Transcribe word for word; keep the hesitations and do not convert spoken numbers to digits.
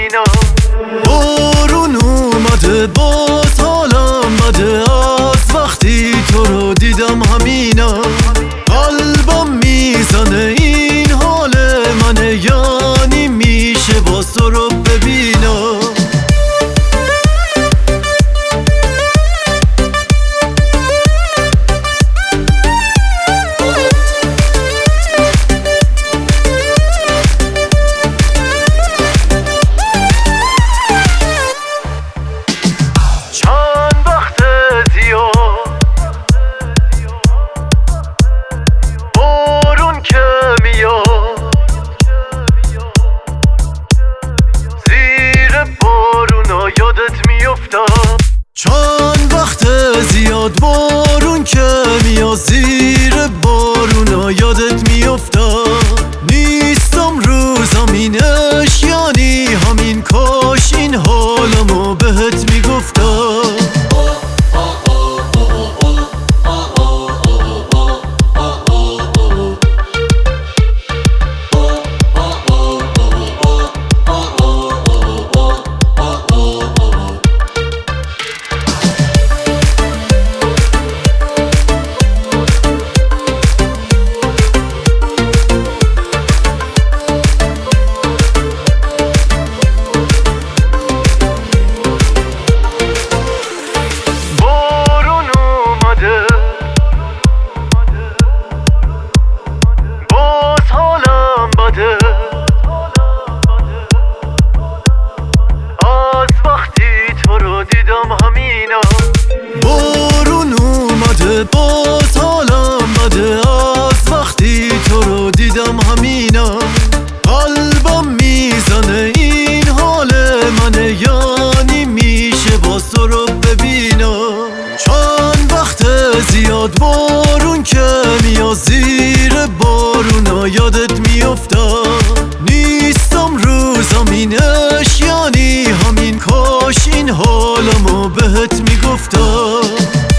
همینا. بارون اومده باز حالم بده از وقتی تو رو دیدم همینا. قلبم میزنه این حال منه، یعنی میشه باز تو رو ببینم. چند وقت زیاد بارون که میاد، زیر بارونا یادت میافتاد. نیستم رو زمینش یعنی همین، کاش این حالمو بهت میگفتم. بارون اومده باز حالم بده از وقتی تو رو دیدم همینا. قلبم میزنه این حال منه، یعنی میشه باز تو رو ببینم. چند وقت زیاد بارون که میاد، زیر بارونا یادت میافتاد. نیستم رو زمینش یعنی همین، کاش این حالمو بهت میگفتم.